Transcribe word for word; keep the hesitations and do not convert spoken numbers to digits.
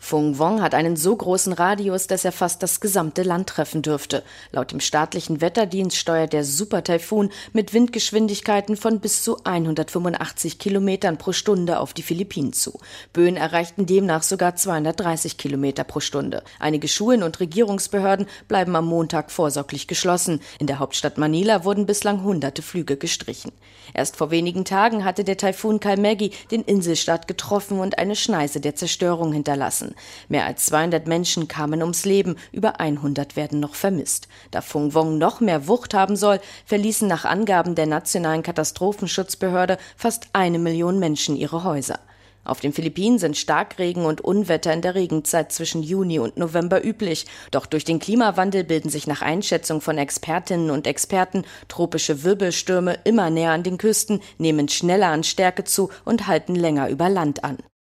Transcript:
Fung Wong hat einen so großen Radius, dass er fast das gesamte Land treffen dürfte. Laut dem staatlichen Wetterdienst steuert der Super-Taifun mit Windgeschwindigkeiten von bis zu hundertfünfundachtzig Kilometern pro Stunde auf die Philippinen zu. Böen erreichten demnach sogar zweihundertdreißig Kilometer pro Stunde. Einige Schulen und Regierungsbehörden bleiben am Montag vorsorglich geschlossen. In der Hauptstadt Manila wurden bislang hunderte Flüge gestrichen. Erst vor wenigen Tagen hatte der Taifun Kalmeggi den Inselstaat getroffen und eine Schneise der Zerstörung hinterlassen. Mehr als zweihundert Menschen kamen ums Leben, über hundert werden noch vermisst. Da Fung Wong noch mehr Wucht haben soll, verließen nach Angaben der nationalen Katastrophenschutzbehörde fast eine Million Menschen ihre Häuser. Auf den Philippinen sind Starkregen und Unwetter in der Regenzeit zwischen Juni und November üblich. Doch durch den Klimawandel bilden sich nach Einschätzung von Expertinnen und Experten tropische Wirbelstürme immer näher an den Küsten, nehmen schneller an Stärke zu und halten länger über Land an.